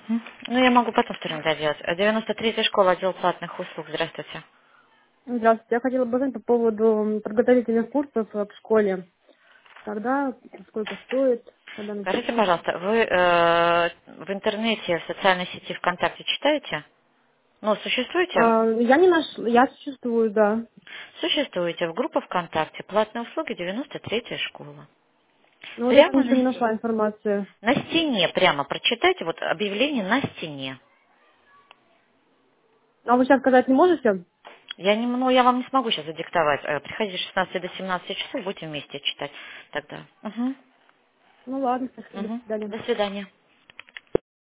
Ну, я могу потом вторым доделать. 93-я школа, отдел платных услуг. Здравствуйте. Здравствуйте. Я хотела бы узнать по поводу подготовительных курсов в школе. Когда, сколько стоит, когда Скажите, начать? пожалуйста, вы в интернете, в социальной сети ВКонтакте читаете? Ну, существуете? Я не нашла, я существую, да. Существуете в группе ВКонтакте. Платные услуги 93-я школа. Но вот я там Прямо ничего не нашла информации. на стене прямо прочитайте вот объявление на стене. А вы сейчас сказать не можете? Ну, я вам не смогу сейчас задиктовать. Приходите с 16 до 17 часов, будете вместе читать тогда. Угу. Ну ладно, спасибо, до Угу. свидания. До свидания.